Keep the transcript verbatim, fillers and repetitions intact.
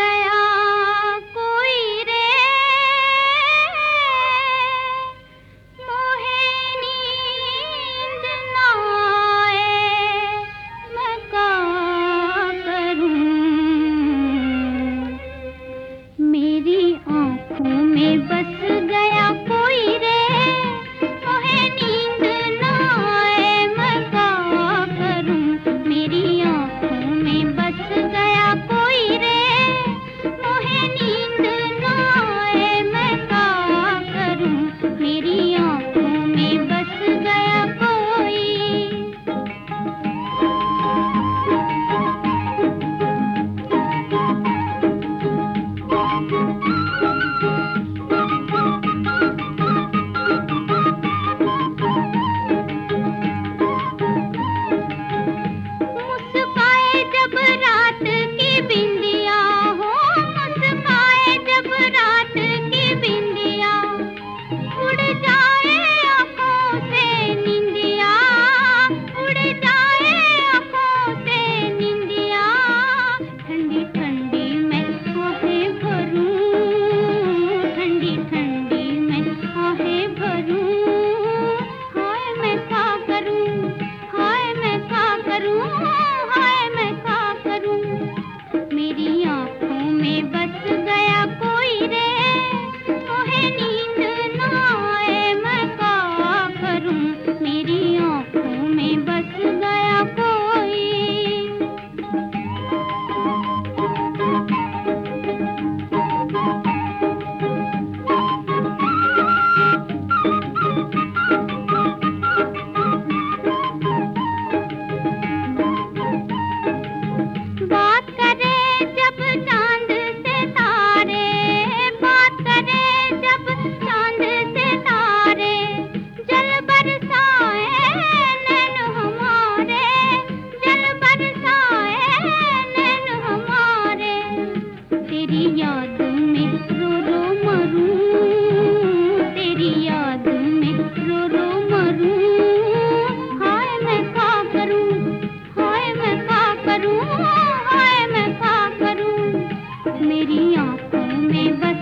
गया कोई रे, मोहे नींद ना आए, मैं क्या करूं। मेरी आँखों में बस गया कोई रे, मोहे नींद ना आए, मैं क्या करूं। मेरी आँखों में बस गया कोई रे, मोहे नींद ना आए, मैं क्या करूं। मेरी आँखों में बस गया कोई। मुस्काए जब रात की बिंदिया हो, मुस्काए जब रात की बिंदिया, उड़ जाए आँखों से निंदिया, उड़ जाए आँखों से निंदिया। ठंडी ठंडी मैं आहें भरूं, ठंडी ठंडी मैं आहें भरूं। हाय मैं क्या करूं, हाय मैं क्या करूं, हाय मैं क्या करूं। मेरी आँखों में बस गया कोई रे, मोहे नींद ना आए, मैं क्या करूं। मेरी आँखों में बस गया कोई। बात करे जब चांद से तारे, बात करे जब चांद से तारे, जल बरसाए नैन हमारे, जल बरसाए नैन हमारे। तेरी याद में रो रो मरूं, तेरी याद में रो रो मरूं। हाय मैं क्या करूं, हाय मैं क्या करूं, हाय मैं क्या करूं। मेरी आँखों में बस